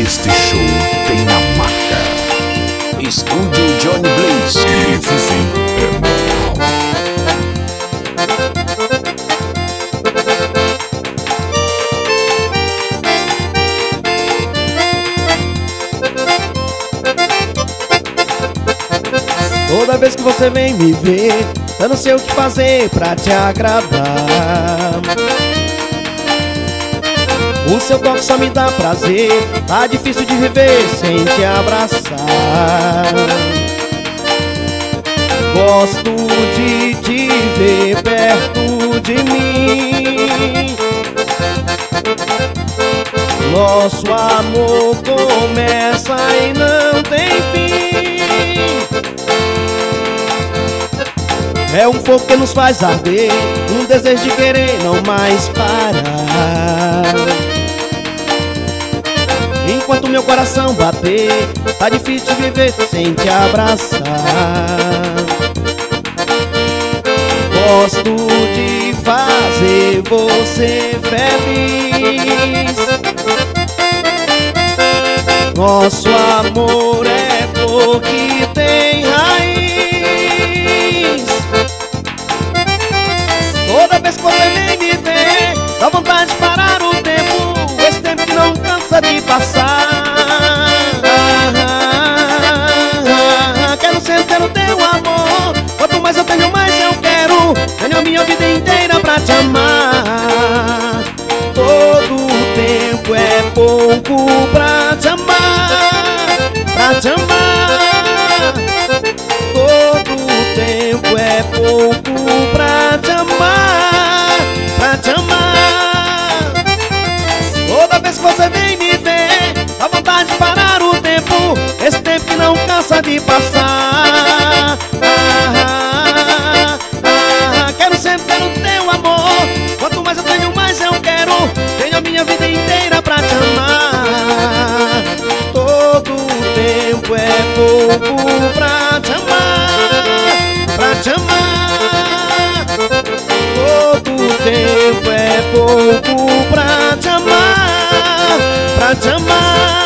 Este show tem a marca Estúdio Johnny Blaze. Esse sim é moral. Toda vez que você vem me ver, eu não sei o que fazer pra te agradar. O seu toque só me dá prazer, tá difícil de viver sem te abraçar. Gosto de te ver perto de mim. Nosso amor começa e não tem fim. É um fogo que nos faz arder, um desejo de querer não mais parar. Enquanto meu coração bater, tá difícil de viver sem te abraçar. Gosto de fazer você feliz. Nosso amor é flor que tem raiz. Toda vez que você vem me ver, dá vontade de parar o tempo, esse tempo que não cansa de passar. Quero sentir o teu amor, quanto mais eu tenho, mais eu quero. Tenho a minha vida inteira pra te amar. Todo tempo é pouco pra te amar, pra te amar. Todo tempo é pouco pra te amar, pra te amar. Toda vez que você vem me ver, dá vontade de parar o tempo, esse tempo que não cansa de passar. Quero sempre ter o teu amor, quanto mais eu tenho, mais eu quero. Tenho a minha vida inteira pra te amar. Todo tempo é pouco pra te amar, pra te amar. Todo tempo é pouco pra te amar, pra te amar.